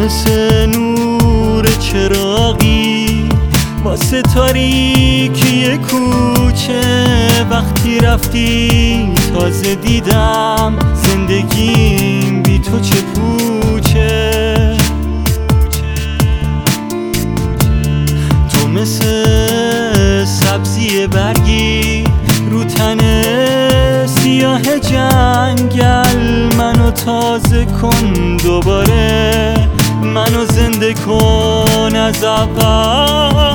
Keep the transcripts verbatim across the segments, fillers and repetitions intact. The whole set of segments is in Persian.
مثل نور چراغی واسه تاریکی کوچه، وقتی رفتی تازه دیدم زندگیم بی تو چه پوچه. تو مثل سبزی برگی رو تن سیاه جنگل، منو تازه کن دوباره، منو زنده کن از اول.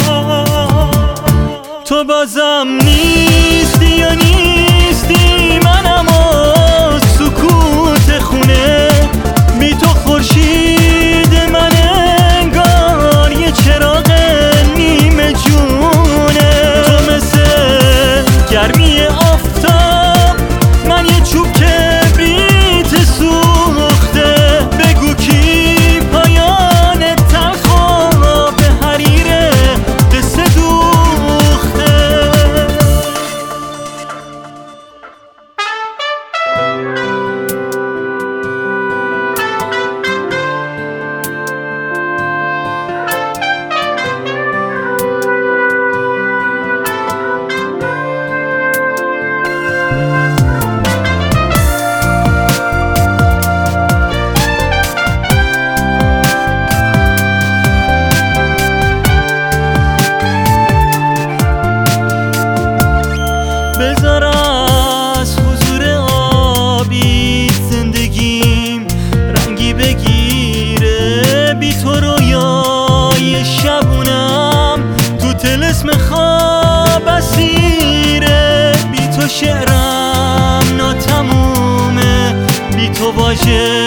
تو بازم نیستی یا نیستی، منم و سکوت خونه، بی تو خورشید من انگار یه چراغ نیمه جونه. تو مثل گرمی آفتاب، من یه چوب کبریت سوخته، بگو کی پایان تلخ و به حریر قصه دوخته. بذار از حضور آبی زندگیم رنگی بگیره، بی تو رویای شبونم تو طلسم خواب اسیره، بی تو شعرم ناتمومه، بی تو واژه